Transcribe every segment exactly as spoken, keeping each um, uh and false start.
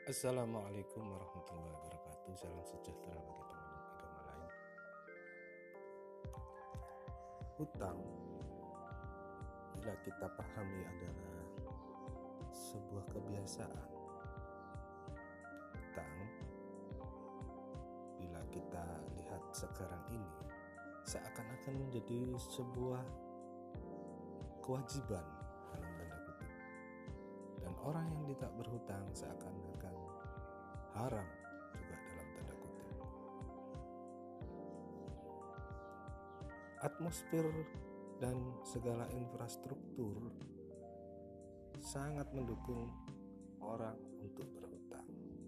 Assalamualaikum warahmatullahi wabarakatuh. Salam sejahtera bagi teman agama lain. Hutang, bila kita pahami, adalah sebuah kebiasaan. Hutang, bila kita lihat sekarang ini, seakan-akan menjadi sebuah kewajiban dalam tanda kutip. Dan orang yang tidak berhutang seakan-akan haram juga dalam tanda kutip. Atmosfer dan segala infrastruktur sangat mendukung orang untuk berhutang.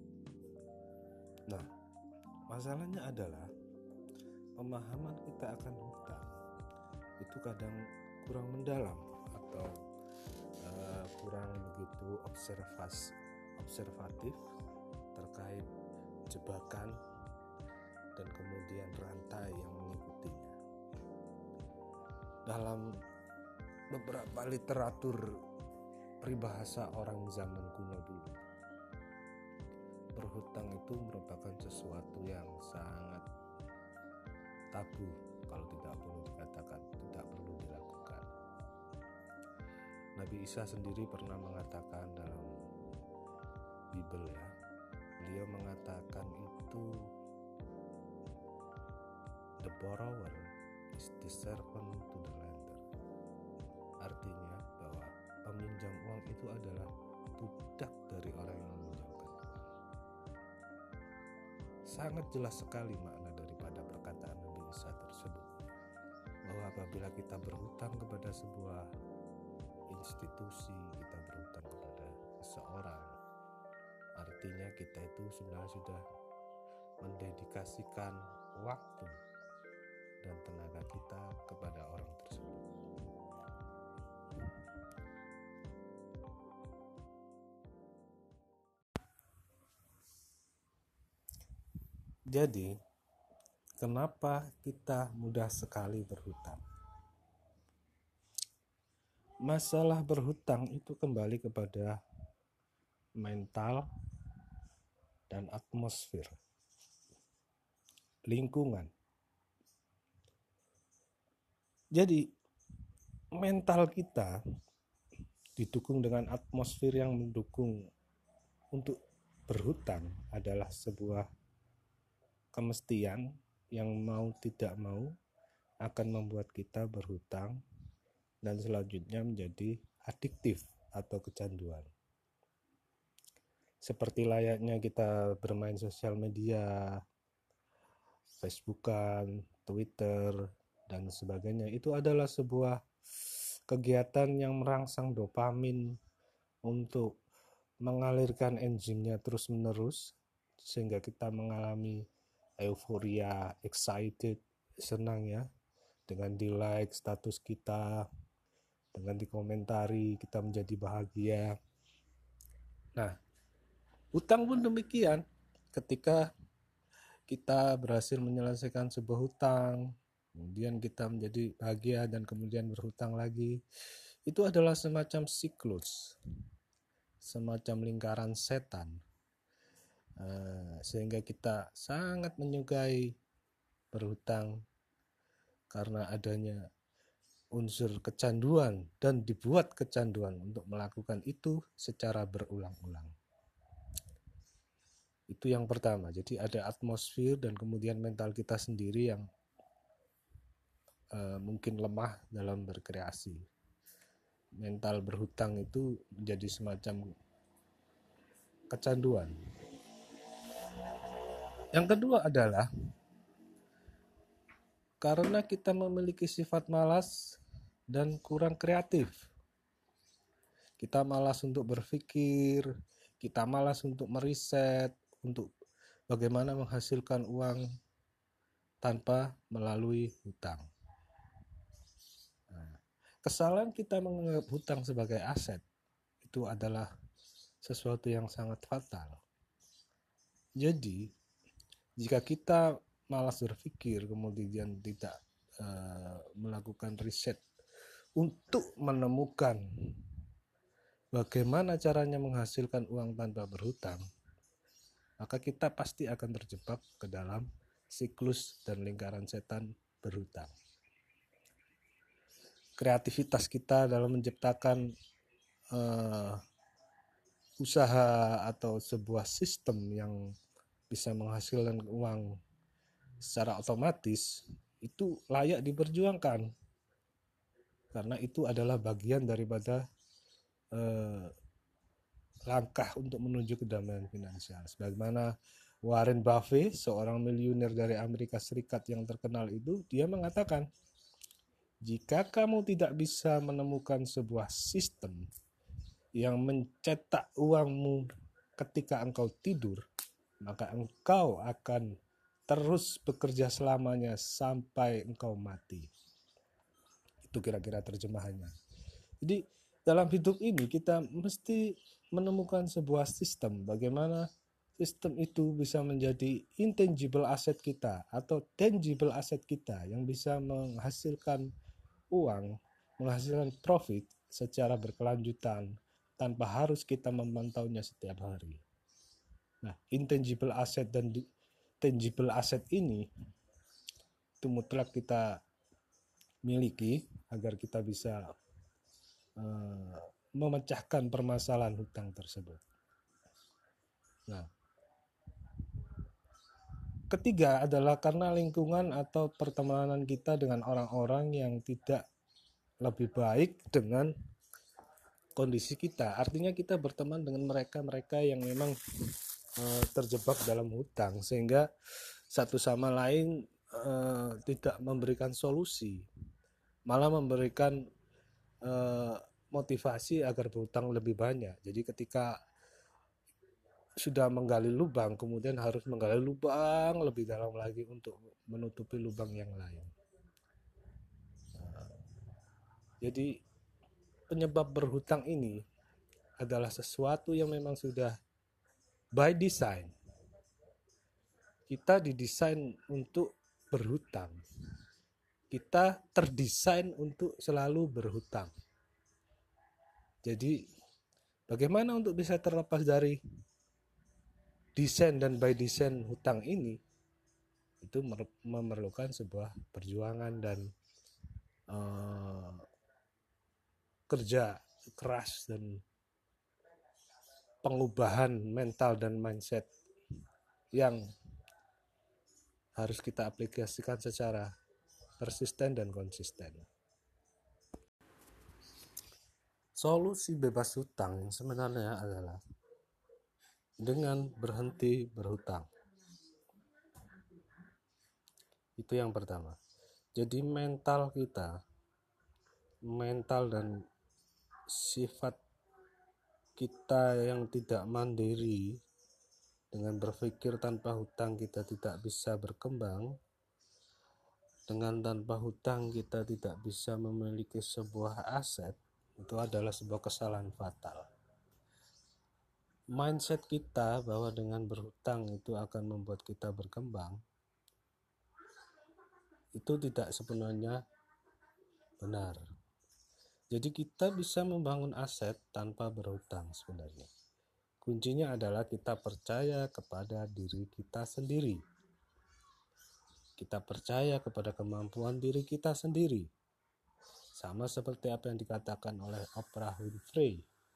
Nah, masalahnya adalah pemahaman kita akan hutang itu kadang kurang mendalam atau uh, kurang begitu observas, observatif terkait jebakan dan kemudian rantai yang mengikutinya. Dalam beberapa literatur peribahasa orang zaman kuno dulu, berhutang itu merupakan sesuatu yang sangat tabu, kalau tidak perlu dikatakan, tidak perlu dilakukan. Nabi Isa sendiri pernah mengatakan dalam Bible, ya, beliau mengatakan itu the borrower is the servant to the lender. Artinya bahwa peminjam uang itu adalah budak dari orang yang meminjamkan uang. Sangat jelas sekali makna daripada perkataan Nabi Isa tersebut, bahwa apabila kita berhutang kepada sebuah institusi, kita berhutang kepada seseorang, artinya kita itu sebenarnya sudah mendedikasikan waktu dan tenaga kita kepada orang tersebut. Jadi, kenapa kita mudah sekali berhutang? Masalah berhutang itu kembali kepada mental dan atmosfer, lingkungan. Jadi mental kita didukung dengan atmosfer yang mendukung untuk berhutang adalah sebuah kemestian yang mau tidak mau akan membuat kita berhutang dan selanjutnya menjadi adiktif atau kecanduan. Seperti layaknya kita bermain sosial media, Facebookan, Twitter, dan sebagainya, itu adalah sebuah kegiatan yang merangsang dopamin untuk mengalirkan enzimnya terus-menerus sehingga kita mengalami euforia, excited, senang, ya, dengan di like status kita, dengan dikomentari kita menjadi bahagia. Nah, hutang pun demikian. Ketika kita berhasil menyelesaikan sebuah hutang, kemudian kita menjadi bahagia dan kemudian berhutang lagi, itu adalah semacam siklus, semacam lingkaran setan, uh, sehingga kita sangat menyukai berhutang karena adanya unsur kecanduan dan dibuat kecanduan untuk melakukan itu secara berulang-ulang. Itu yang pertama. Jadi ada atmosfer dan kemudian mental kita sendiri yang uh, mungkin lemah dalam berkreasi. Mental berhutang itu menjadi semacam kecanduan. Yang kedua adalah karena kita memiliki sifat malas dan kurang kreatif. Kita malas untuk berpikir, kita malas untuk meriset, untuk bagaimana menghasilkan uang tanpa melalui hutang. Nah, kesalahan kita menganggap hutang sebagai aset itu adalah sesuatu yang sangat fatal. Jadi, jika kita malas berpikir, kemudian tidak uh, melakukan riset untuk menemukan bagaimana caranya menghasilkan uang tanpa berhutang, maka kita pasti akan terjebak ke dalam siklus dan lingkaran setan berhutang. Kreativitas kita dalam menciptakan uh, usaha atau sebuah sistem yang bisa menghasilkan uang secara otomatis itu layak diperjuangkan, karena itu adalah bagian daripada eh, langkah untuk menuju kedamaian finansial. Sebagaimana Warren Buffett, seorang miliuner dari Amerika Serikat yang terkenal itu, dia mengatakan, jika kamu tidak bisa menemukan sebuah sistem yang mencetak uangmu ketika engkau tidur, maka engkau akan terus bekerja selamanya sampai engkau mati. Itu kira-kira terjemahannya. Jadi dalam hidup ini kita mesti menemukan sebuah sistem, bagaimana sistem itu bisa menjadi intangible asset kita atau tangible asset kita yang bisa menghasilkan uang, menghasilkan profit secara berkelanjutan tanpa harus kita memantaunya setiap hari. Nah, intangible asset dan tangible asset ini itu mutlak kita miliki agar kita bisa uh, memecahkan permasalahan hutang tersebut. Nah, ketiga adalah karena lingkungan atau pertemanan kita dengan orang-orang yang tidak lebih baik dengan kondisi kita. Artinya kita berteman dengan mereka-mereka yang memang uh, terjebak dalam hutang, sehingga satu sama lain uh, tidak memberikan solusi, malah memberikan uh, motivasi agar berhutang lebih banyak. Jadi ketika sudah menggali lubang, kemudian harus menggali lubang lebih dalam lagi untuk menutupi lubang yang lain. Uh, jadi penyebab berhutang ini adalah sesuatu yang memang sudah by design. Kita didesain untuk berhutang. Kita terdesain untuk selalu berhutang. Jadi bagaimana untuk bisa terlepas dari desain dan by design hutang ini? Itu memerlukan sebuah perjuangan dan uh, kerja keras dan pengubahan mental dan mindset yang harus kita aplikasikan secara persisten dan konsisten. Solusi bebas hutang yang sebenarnya adalah dengan berhenti berhutang. Itu yang pertama. Jadi mental kita, mental dan sifat kita yang tidak mandiri, dengan berpikir tanpa hutang kita tidak bisa berkembang, dengan tanpa hutang kita tidak bisa memiliki sebuah aset, itu adalah sebuah kesalahan fatal. Mindset kita bahwa dengan berhutang itu akan membuat kita berkembang, itu tidak sepenuhnya benar. Jadi kita bisa membangun aset tanpa berhutang sebenarnya. Kuncinya adalah kita percaya kepada diri kita sendiri. Kita percaya kepada kemampuan diri kita sendiri. Sama seperti apa yang dikatakan oleh Oprah Winfrey.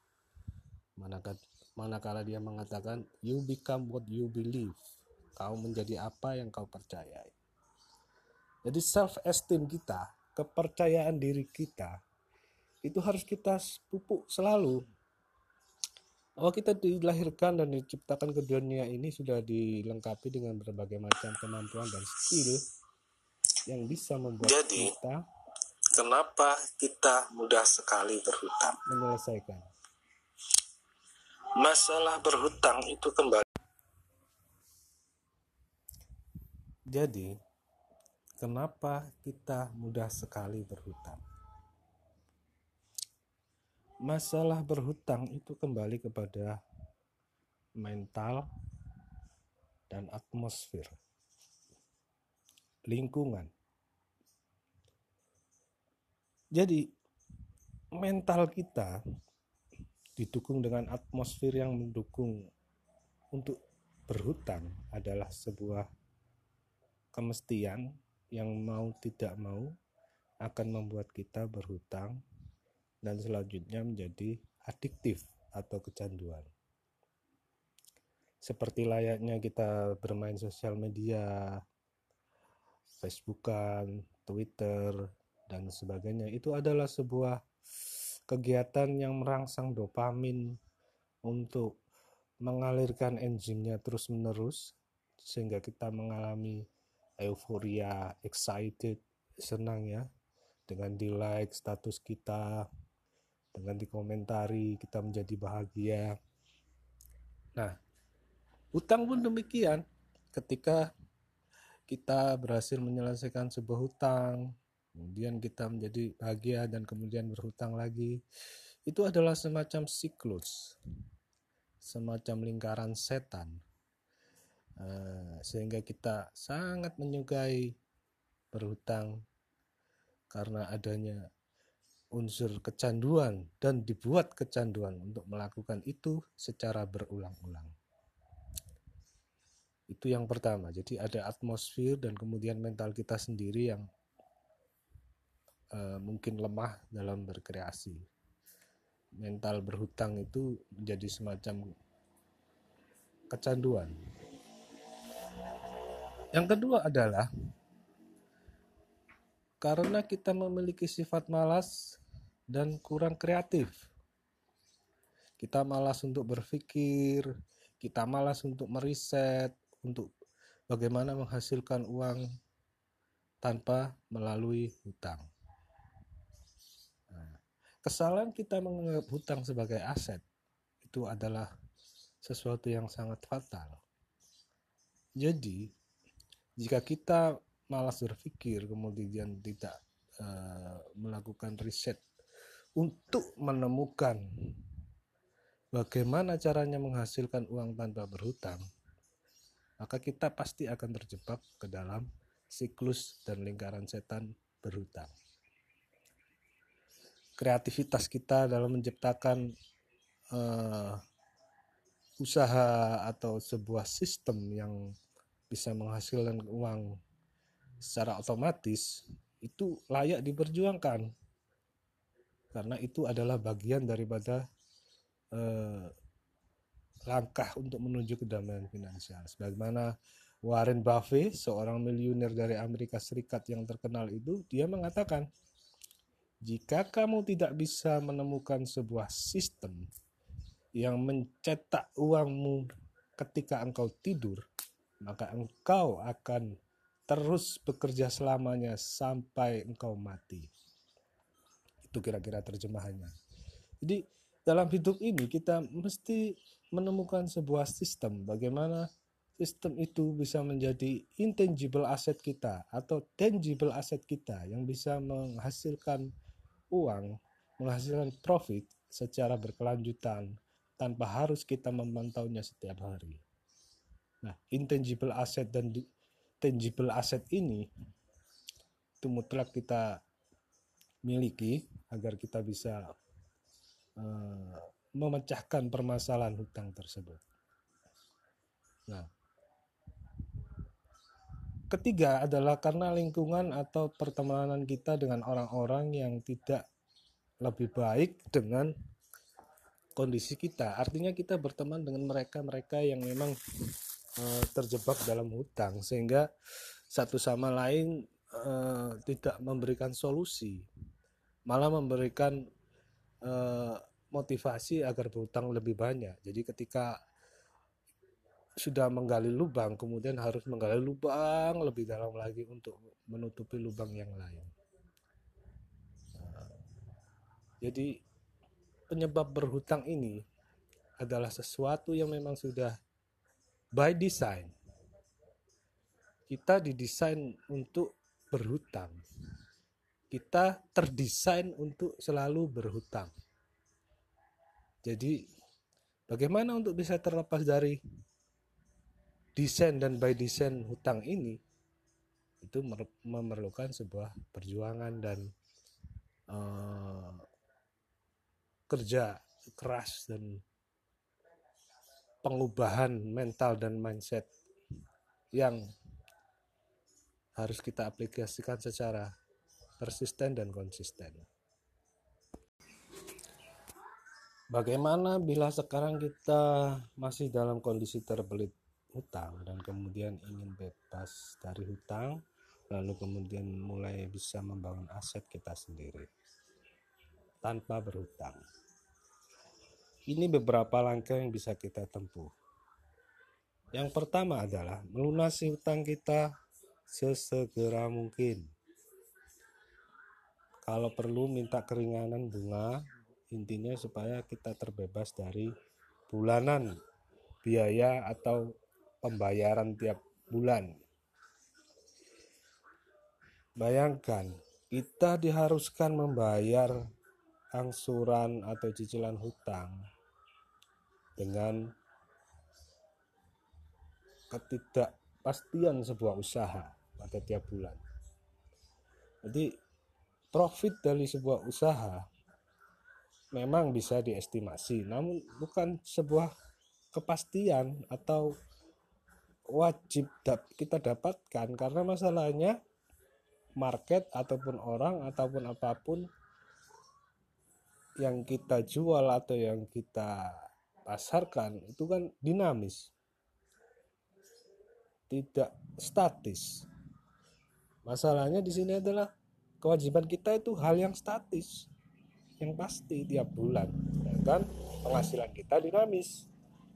Manakala dia mengatakan, you become what you believe. Kau menjadi apa yang kau percayai. Jadi self-esteem kita, kepercayaan diri kita, itu harus kita pupuk selalu. Oh, kita dilahirkan dan diciptakan ke dunia ini sudah dilengkapi dengan berbagai macam kemampuan dan skill yang bisa membuat Jadi, kita kenapa kita mudah sekali berhutang? Menyelesaikan masalah berhutang itu kembali. Jadi, kenapa kita mudah sekali berhutang? Masalah berhutang itu kembali kepada mental dan atmosfer, lingkungan. Jadi mental kita didukung dengan atmosfer yang mendukung untuk berhutang adalah sebuah kemestian yang mau tidak mau akan membuat kita berhutang dan selanjutnya menjadi adiktif atau kecanduan. Seperti layaknya kita bermain sosial media, Facebookan, Twitter, dan sebagainya, itu adalah sebuah kegiatan yang merangsang dopamin untuk mengalirkan enzimnya terus-menerus sehingga kita mengalami euforia, excited, senang ya, dengan di like status kita, dengan dikomentari kita menjadi bahagia. Nah, hutang pun demikian. Ketika kita berhasil menyelesaikan sebuah hutang, kemudian kita menjadi bahagia dan kemudian berhutang lagi, itu adalah semacam siklus, semacam lingkaran setan, sehingga kita sangat menyukai berhutang karena adanya unsur kecanduan dan dibuat kecanduan untuk melakukan itu secara berulang-ulang. Itu yang pertama. Jadi ada atmosfer dan kemudian mental kita sendiri yang uh, mungkin lemah dalam berkreasi. Mental berhutang itu menjadi semacam kecanduan. Yang kedua adalah karena kita memiliki sifat malas dan kurang kreatif. Kita malas untuk berpikir, kita malas untuk meriset, untuk bagaimana menghasilkan uang tanpa melalui hutang. Nah, kesalahan kita menganggap hutang sebagai aset itu adalah sesuatu yang sangat fatal. Jadi, jika kita malas berpikir, kemudian tidak uh, melakukan riset untuk menemukan bagaimana caranya menghasilkan uang tanpa berhutang, maka kita pasti akan terjebak ke dalam siklus dan lingkaran setan berhutang. Kreativitas kita dalam menciptakan uh, usaha atau sebuah sistem yang bisa menghasilkan uang secara otomatis itu layak diperjuangkan, karena itu adalah bagian daripada uh, langkah untuk menuju kedamaian finansial. Sebagaimana Warren Buffett, seorang miliuner dari Amerika Serikat yang terkenal itu, dia mengatakan, jika kamu tidak bisa menemukan sebuah sistem yang mencetak uangmu ketika engkau tidur, maka engkau akan terus bekerja selamanya sampai engkau mati. Itu kira-kira terjemahannya. Jadi dalam hidup ini kita mesti menemukan sebuah sistem, bagaimana sistem itu bisa menjadi intangible asset kita atau tangible asset kita yang bisa menghasilkan uang, menghasilkan profit secara berkelanjutan tanpa harus kita memantaunya setiap hari. Nah, intangible asset dan tangible asset ini itu mutlak kita miliki agar kita bisa uh, memecahkan permasalahan hutang tersebut. Nah, ketiga adalah karena lingkungan atau pertemanan kita dengan orang-orang yang tidak lebih baik dengan kondisi kita. Artinya kita berteman dengan mereka-mereka yang memang uh, terjebak dalam hutang, sehingga satu sama lain uh, tidak memberikan solusi, malah memberikan uh, motivasi agar berhutang lebih banyak. Jadi ketika sudah menggali lubang, kemudian harus menggali lubang lebih dalam lagi untuk menutupi lubang yang lain. Nah, jadi penyebab berhutang ini adalah sesuatu yang memang sudah by design. Kita didesain untuk berhutang. Kita terdesain untuk selalu berhutang. Jadi bagaimana untuk bisa terlepas dari desain dan by design hutang ini? Itu memerlukan sebuah perjuangan dan uh, kerja keras dan pengubahan mental dan mindset yang harus kita aplikasikan secara persisten dan konsisten. Bagaimana bila sekarang kita masih dalam kondisi terbelit hutang dan kemudian ingin bebas dari hutang, lalu kemudian mulai bisa membangun aset kita sendiri tanpa berhutang? Ini beberapa langkah yang bisa kita tempuh. Yang pertama adalah melunasi hutang kita sesegera mungkin. Kalau perlu minta keringanan bunga, intinya supaya kita terbebas dari bulanan biaya atau pembayaran tiap bulan. Bayangkan, kita diharuskan membayar angsuran atau cicilan hutang dengan ketidakpastian sebuah usaha pada tiap bulan. Jadi profit dari sebuah usaha memang bisa diestimasi, namun bukan sebuah kepastian atau wajib kita dapatkan, karena masalahnya market ataupun orang ataupun apapun yang kita jual atau yang kita pasarkan itu kan dinamis, tidak statis. Masalahnya di sini adalah kewajiban kita itu hal yang statis, yang pasti tiap bulan, sedangkan penghasilan kita dinamis.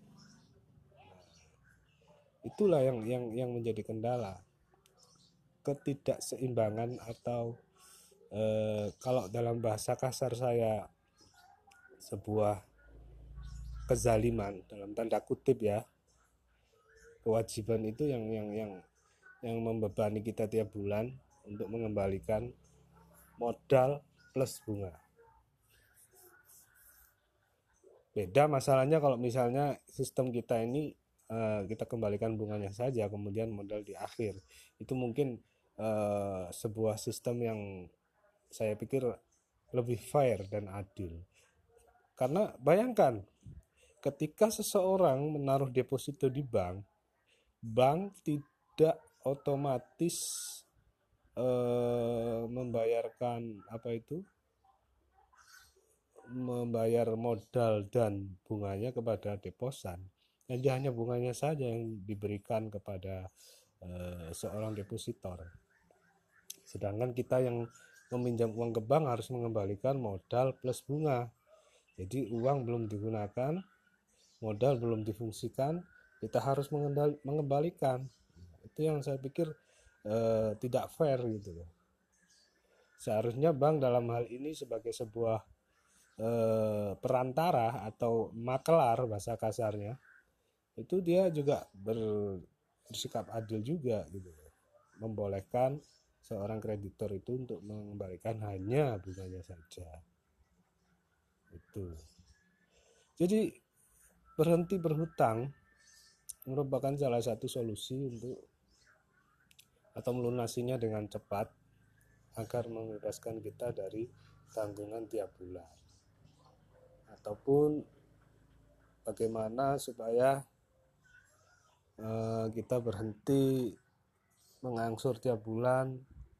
Itulah yang yang yang menjadi kendala, ketidakseimbangan atau eh, kalau dalam bahasa kasar saya sebuah kezaliman dalam tanda kutip ya. Kewajiban itu yang yang yang yang membebani kita tiap bulan untuk mengembalikan modal plus bunga. Beda masalahnya kalau misalnya sistem kita ini uh, kita kembalikan bunganya saja, kemudian modal di akhir. Itu mungkin uh, sebuah sistem yang saya pikir lebih fair dan adil. Karena bayangkan, ketika seseorang menaruh deposito di bank, bank tidak otomatis eh, membayarkan apa itu membayar modal dan bunganya kepada deposan. Jadi hanya bunganya saja yang diberikan kepada eh, seorang depositor. Sedangkan kita yang meminjam uang ke bank harus mengembalikan modal plus bunga. Jadi uang belum digunakan, modal belum difungsikan, kita harus mengembalikan. Itu yang saya pikir eh, tidak fair gitu. Seharusnya bank dalam hal ini sebagai sebuah eh, perantara atau makelar bahasa kasarnya, itu dia juga ber, bersikap adil juga gitu. Membolehkan seorang kreditor itu untuk mengembalikan hanya bunganya saja. Itu. Jadi berhenti berhutang merupakan salah satu solusi untuk atau melunasinya dengan cepat agar membebaskan kita dari tanggungan tiap bulan. Ataupun bagaimana supaya eh, kita berhenti mengangsur tiap bulan,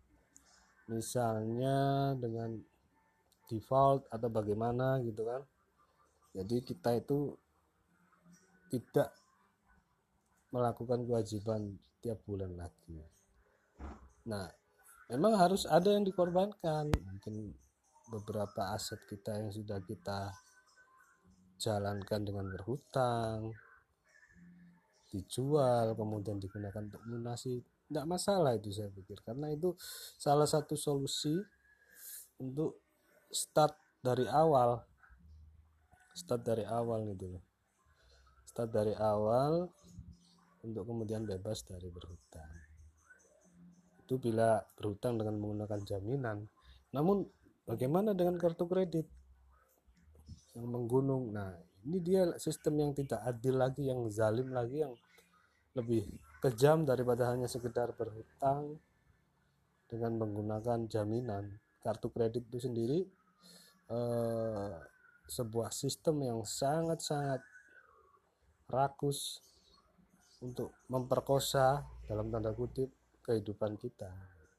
misalnya dengan default atau bagaimana gitu kan. Jadi kita itu tidak melakukan kewajiban tiap bulan lagi. Nah, memang harus ada yang dikorbankan. Mungkin beberapa aset kita yang sudah kita jalankan dengan berhutang, dijual, kemudian digunakan untuk lunasi, tidak masalah itu saya pikir. Karena itu salah satu solusi untuk start dari awal. Start dari awal gitu loh. Start dari awal untuk kemudian bebas dari berhutang. Itu bila berhutang dengan menggunakan jaminan. Namun bagaimana dengan kartu kredit yang menggunung? Nah, ini dia sistem yang tidak adil lagi, yang zalim lagi, yang lebih kejam daripada hanya sekedar berhutang dengan menggunakan jaminan. Kartu kredit itu sendiri eh, sebuah sistem yang sangat-sangat rakus untuk memperkosa dalam tanda kutip kehidupan kita.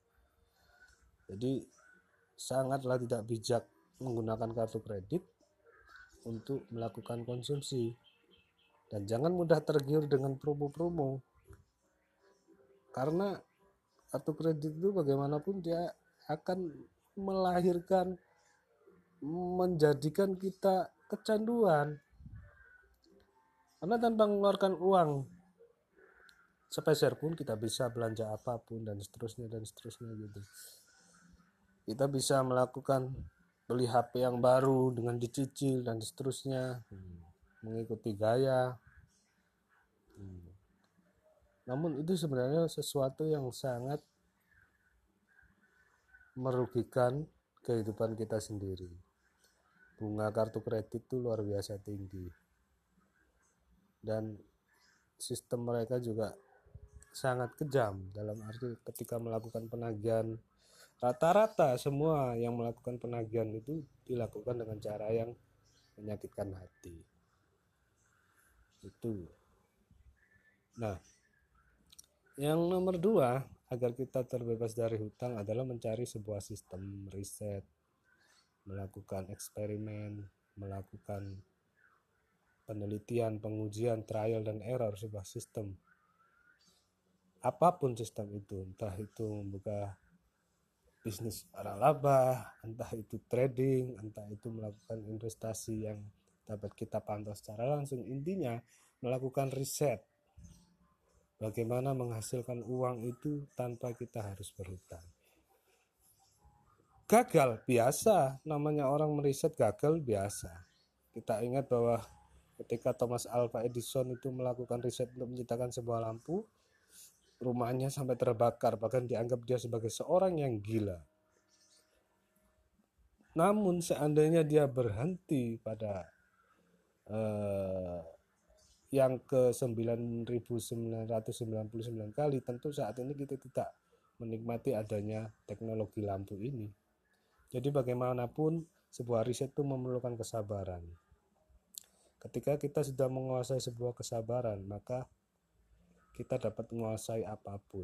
Jadi sangatlah tidak bijak menggunakan kartu kredit untuk melakukan konsumsi, dan jangan mudah tergiur dengan promo-promo, karena kartu kredit itu bagaimanapun dia akan melahirkan, menjadikan kita kecanduan, karena tanpa mengeluarkan uang sepeser pun kita bisa belanja apapun dan seterusnya dan seterusnya gitu. Kita bisa melakukan beli H P yang baru dengan dicicil dan seterusnya, hmm, mengikuti gaya. Hmm. Namun itu sebenarnya sesuatu yang sangat merugikan kehidupan kita sendiri. Bunga kartu kredit itu luar biasa tinggi, dan sistem mereka juga sangat kejam dalam arti ketika melakukan penagihan. Rata-rata semua yang melakukan penagihan itu dilakukan dengan cara yang menyakitkan hati. Itu. Nah, yang nomor dua, agar kita terbebas dari hutang adalah mencari sebuah sistem riset, melakukan eksperimen, melakukan penelitian, pengujian, trial dan error sebuah sistem. Apapun sistem itu, entah itu membuka bisnis laba, entah itu trading, entah itu melakukan investasi yang dapat kita pantau secara langsung. Intinya melakukan riset bagaimana menghasilkan uang itu tanpa kita harus berhutang. Gagal biasa, namanya orang meriset gagal biasa. Kita ingat bahwa ketika Thomas Alva Edison itu melakukan riset untuk menciptakan sebuah lampu, rumahnya sampai terbakar, bahkan dianggap dia sebagai seorang yang gila. Namun seandainya dia berhenti pada eh, yang ke sembilan ribu sembilan ratus sembilan puluh sembilan kali, tentu saat ini kita tidak menikmati adanya teknologi lampu ini. Jadi bagaimanapun sebuah riset itu memerlukan kesabaran. Ketika kita sudah menguasai sebuah kesabaran, maka kita dapat menguasai apapun.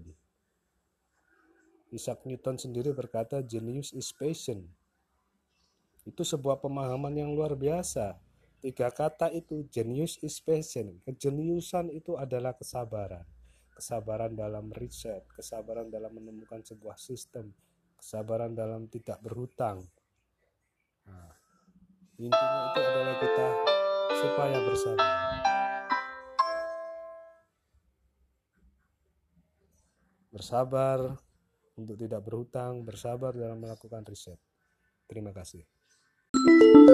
Isaac Newton sendiri berkata, genius is patient. Itu sebuah pemahaman yang luar biasa. Tiga kata itu, genius is patient. Kejeniusan itu adalah kesabaran. Kesabaran dalam riset, kesabaran dalam menemukan sebuah sistem, kesabaran dalam tidak berhutang. Nah, intinya itu adalah kita supaya bersabar. Bersabar untuk tidak berhutang, bersabar dalam melakukan riset. Terima kasih.